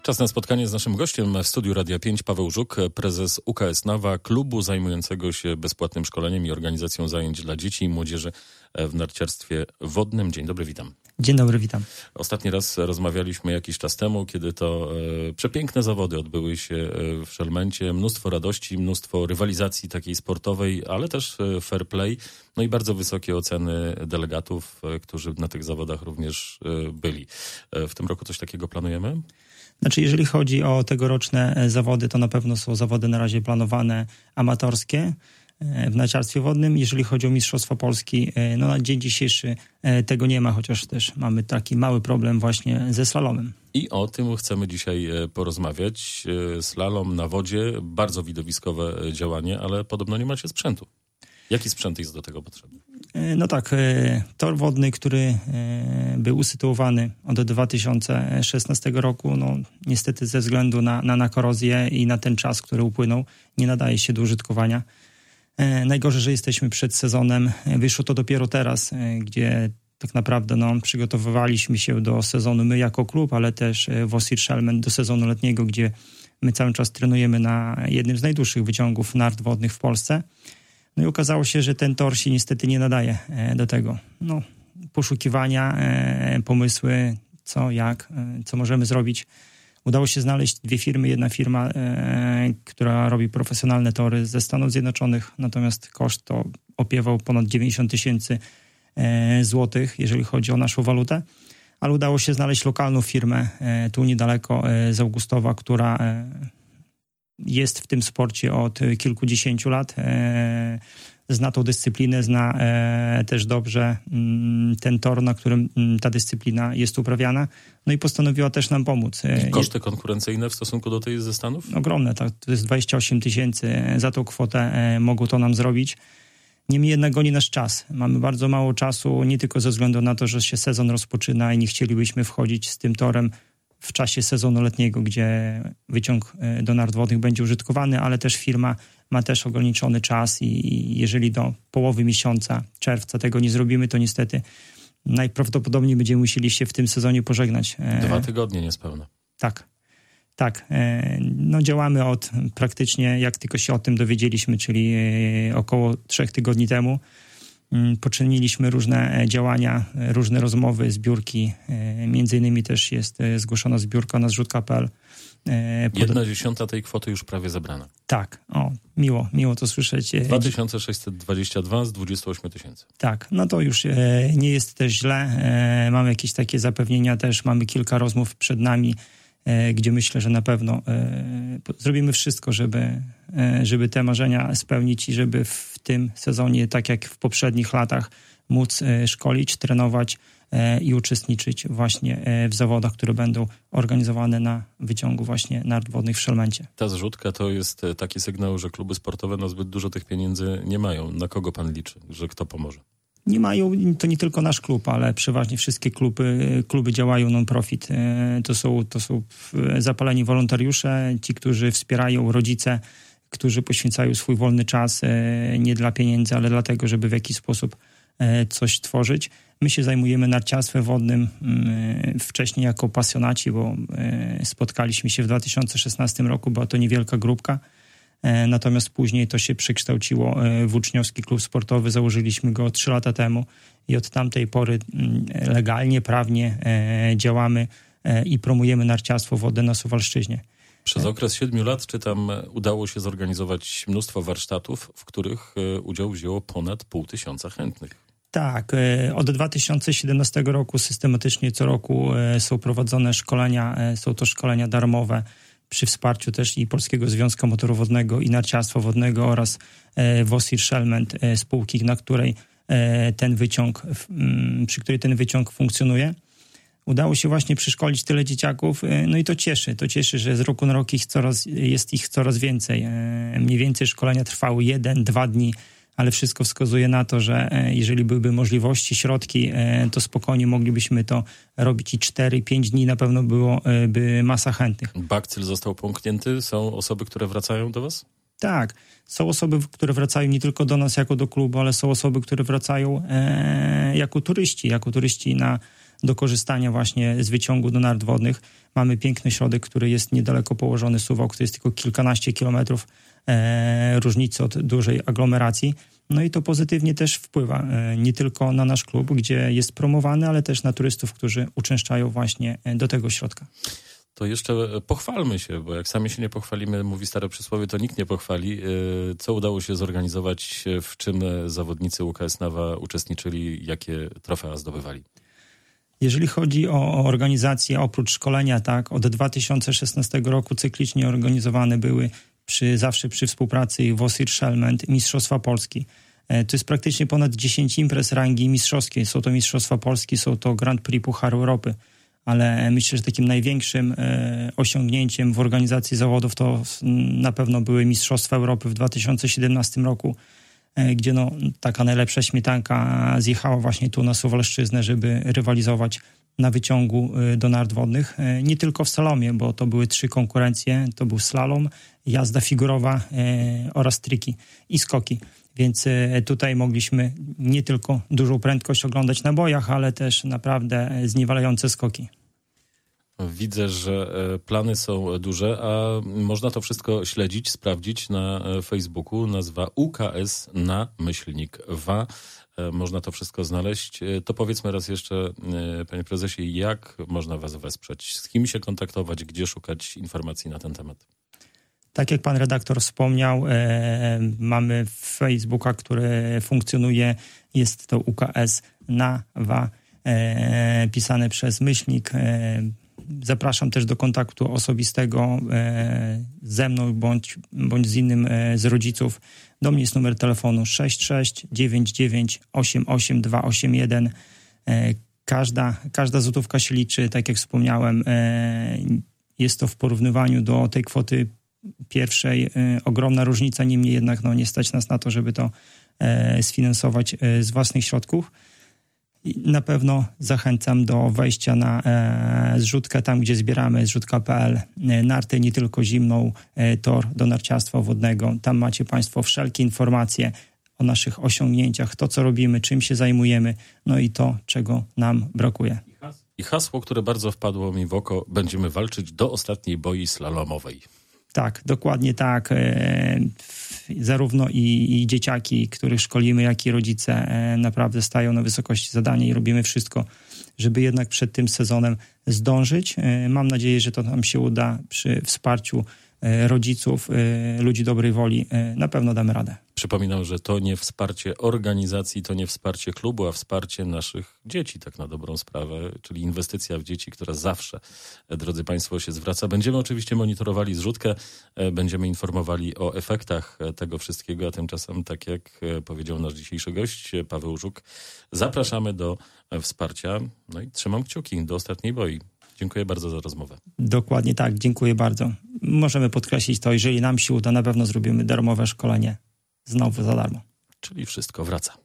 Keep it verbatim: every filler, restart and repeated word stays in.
Czas na spotkanie z naszym gościem w studiu Radia pięć, Paweł Żuk, prezes U K S Nawa, klubu zajmującego się bezpłatnym szkoleniem i organizacją zajęć dla dzieci i młodzieży w narciarstwie wodnym. Dzień dobry, witam. Dzień dobry, witam. Ostatni raz rozmawialiśmy jakiś czas temu, kiedy to e, przepiękne zawody odbyły się e, w Szelmencie. Mnóstwo radości, mnóstwo rywalizacji takiej sportowej, ale też e, fair play. No i bardzo wysokie oceny delegatów, e, którzy na tych zawodach również e, byli. E, w tym roku coś takiego planujemy? Znaczy, jeżeli chodzi o tegoroczne zawody, to na pewno są zawody na razie planowane amatorskie w narciarstwie wodnym. Jeżeli chodzi o Mistrzostwa Polski, no na dzień dzisiejszy tego nie ma, chociaż też mamy taki mały problem właśnie ze slalomem. I o tym chcemy dzisiaj porozmawiać. Slalom na wodzie, bardzo widowiskowe działanie, ale podobno nie macie sprzętu. Jaki sprzęt jest do tego potrzebny? No tak, tor wodny, który był usytuowany od dwa tysiące szesnastego roku, no niestety ze względu na, na, na korozję i na ten czas, który upłynął, nie nadaje się do użytkowania. Najgorzej, że jesteśmy przed sezonem. Wyszło to dopiero teraz, gdzie tak naprawdę no, przygotowywaliśmy się do sezonu my jako klub, ale też Wosir Szelmen do sezonu letniego, gdzie my cały czas trenujemy na jednym z najdłuższych wyciągów nart wodnych w Polsce. No i okazało się, że ten tor się niestety nie nadaje do tego. No, poszukiwania, pomysły, co, jak, co możemy zrobić. Udało się znaleźć dwie firmy. Jedna firma, e, która robi profesjonalne tory ze Stanów Zjednoczonych, natomiast koszt to opiewał ponad dziewięćdziesiąt tysięcy e, złotych, jeżeli chodzi o naszą walutę. Ale udało się znaleźć lokalną firmę e, tu niedaleko e, z Augustowa, która e, jest w tym sporcie od kilkudziesięciu lat. E, zna tą dyscyplinę, zna e, też dobrze m, ten tor, na którym m, ta dyscyplina jest uprawiana. No i postanowiła też nam pomóc. I koszty konkurencyjne w stosunku do tej ze Stanów? Ogromne, tak. To jest dwadzieścia osiem tysięcy. Za tą kwotę e, mogą to nam zrobić. Niemniej jednak goni nasz czas. Mamy bardzo mało czasu, nie tylko ze względu na to, że się sezon rozpoczyna i nie chcielibyśmy wchodzić z tym torem w czasie sezonu letniego, gdzie wyciąg do nart wodnych będzie użytkowany, ale też firma ma też ograniczony czas i jeżeli do połowy miesiąca, czerwca tego nie zrobimy, to niestety najprawdopodobniej będziemy musieli się w tym sezonie pożegnać. Dwa tygodnie niespełna. Tak, tak. No działamy od praktycznie, jak tylko się o tym dowiedzieliśmy, czyli około trzech tygodni temu. Poczyniliśmy różne działania, różne rozmowy, zbiórki. Między innymi też jest zgłoszona zbiórka na zrzut kropka p l. Pod... Jedna dziesiąta tej kwoty już prawie zebrana. Tak, o, miło, miło to słyszeć. dwa tysiące sześćset dwadzieścia dwa z dwudziestu ośmiu tysięcy. Tak, no to już e, nie jest też źle. E, mamy jakieś takie zapewnienia też, mamy kilka rozmów przed nami, e, gdzie myślę, że na pewno e, zrobimy wszystko, żeby, e, żeby te marzenia spełnić i żeby w tym sezonie, tak jak w poprzednich latach, móc e, szkolić, trenować i uczestniczyć właśnie w zawodach, które będą organizowane na wyciągu właśnie nart wodnych w Szelmencie. Ta zrzutka to jest taki sygnał, że kluby sportowe no zbyt dużo tych pieniędzy nie mają. Na kogo pan liczy, że kto pomoże? Nie mają, to nie tylko nasz klub, ale przeważnie wszystkie kluby, kluby działają non-profit. To są, to są zapaleni wolontariusze, ci, którzy wspierają, rodzice, którzy poświęcają swój wolny czas nie dla pieniędzy, ale dlatego, żeby w jakiś sposób coś tworzyć. My się zajmujemy narciarstwem wodnym wcześniej jako pasjonaci, bo spotkaliśmy się w dwa tysiące szesnastym roku, była to niewielka grupka, natomiast później to się przekształciło w uczniowski klub sportowy, założyliśmy go trzy lata temu i od tamtej pory legalnie, prawnie działamy i promujemy narciarstwo wodne na Suwalszczyźnie. Przez okres siedmiu lat, czytam, udało się zorganizować mnóstwo warsztatów, w których udział wzięło ponad pół tysiąca chętnych. Tak, od dwa tysiące siedemnastego roku systematycznie co roku są prowadzone szkolenia, są to szkolenia darmowe przy wsparciu też i Polskiego Związku Motorowodnego i Narciarstwa Wodnego oraz Wosir Szelmen, spółki, na której ten wyciąg, przy której ten wyciąg funkcjonuje. Udało się właśnie przeszkolić tyle dzieciaków, no i to cieszy. To cieszy, że z roku na rok ich coraz, jest ich coraz więcej. Mniej więcej szkolenia trwały jeden, dwa dni, ale wszystko wskazuje na to, że jeżeli byłyby możliwości, środki, to spokojnie moglibyśmy to robić i cztery, pięć dni na pewno byłoby masa chętnych. Bakcyl został pomknięty? Są osoby, które wracają do was? Tak. Są osoby, które wracają nie tylko do nas jako do klubu, ale są osoby, które wracają e, jako turyści, jako turyści na do korzystania właśnie z wyciągu do nart wodnych. Mamy piękny środek, który jest niedaleko położony, Suwałk, to jest tylko kilkanaście kilometrów e, różnicy od dużej aglomeracji. No i to pozytywnie też wpływa e, nie tylko na nasz klub, gdzie jest promowany, ale też na turystów, którzy uczęszczają właśnie do tego środka. To jeszcze pochwalmy się, bo jak sami się nie pochwalimy, mówi stare przysłowie, to nikt nie pochwali. Co udało się zorganizować, w czym zawodnicy U K S Nawa uczestniczyli, jakie trofea zdobywali? Jeżeli chodzi o, o organizację, oprócz szkolenia, tak, od dwa tysiące szesnastego roku cyklicznie organizowane były przy, zawsze przy współpracy W O S I R Szelment Mistrzostwa Polski. To jest praktycznie ponad dziesięć imprez rangi mistrzowskiej. Są to Mistrzostwa Polski, są to Grand Prix Pucharu Europy. Ale myślę, że takim największym e, osiągnięciem w organizacji zawodów to na pewno były Mistrzostwa Europy w dwa tysiące siedemnastym roku, e, gdzie no, taka najlepsza śmietanka zjechała właśnie tu na Suwalszczyznę, żeby rywalizować na wyciągu e, do nart wodnych. E, nie tylko w slalomie, bo to były trzy konkurencje. To był slalom, jazda figurowa e, oraz triki i skoki. Więc tutaj mogliśmy nie tylko dużą prędkość oglądać na bojach, ale też naprawdę zniewalające skoki. Widzę, że plany są duże, a można to wszystko śledzić, sprawdzić na Facebooku. Nazwa U K S na myślnik W A. Można to wszystko znaleźć. To powiedzmy raz jeszcze, panie prezesie, jak można was wesprzeć? Z kim się kontaktować? Gdzie szukać informacji na ten temat? Tak jak pan redaktor wspomniał, e, mamy Facebooka, który funkcjonuje. Jest to U K S Nawa, e, pisane przez myślnik. E, zapraszam też do kontaktu osobistego e, ze mną bądź, bądź z innym e, z rodziców. Do mnie jest numer telefonu sześć sześć dziewięć dziewięć osiem osiem dwa osiem jeden. E, każda, każda złotówka się liczy, tak jak wspomniałem. E, jest to w porównywaniu do tej kwoty pierwszej y, ogromna różnica, niemniej jednak no, nie stać nas na to, żeby to e, sfinansować e, z własnych środków. I na pewno zachęcam do wejścia na e, zrzutkę, tam gdzie zbieramy, zrzutka kropka p l, e, narty nie tylko zimną, e, tor do narciarstwa wodnego. Tam macie państwo wszelkie informacje o naszych osiągnięciach, to co robimy, czym się zajmujemy, no i to, czego nam brakuje. I hasło, które bardzo wpadło mi w oko, będziemy walczyć do ostatniej boi slalomowej. Tak, dokładnie tak. E, zarówno i, i dzieciaki, których szkolimy, jak i rodzice e, naprawdę stają na wysokości zadania i robimy wszystko, żeby jednak przed tym sezonem zdążyć. E, mam nadzieję, że to nam się uda przy wsparciu e, rodziców, e, ludzi dobrej woli. E, na pewno damy radę. Przypominam, że to nie wsparcie organizacji, to nie wsparcie klubu, a wsparcie naszych dzieci, tak na dobrą sprawę, czyli inwestycja w dzieci, która zawsze, drodzy państwo, się zwraca. Będziemy oczywiście monitorowali zrzutkę, będziemy informowali o efektach tego wszystkiego, a tymczasem, tak jak powiedział nasz dzisiejszy gość, Paweł Żuk, zapraszamy do wsparcia. No i trzymam kciuki do ostatniej boi. Dziękuję bardzo za rozmowę. Dokładnie tak, dziękuję bardzo. Możemy podkreślić to, jeżeli nam się uda, na pewno zrobimy darmowe szkolenie. Znowu za darmo. Czyli wszystko wraca.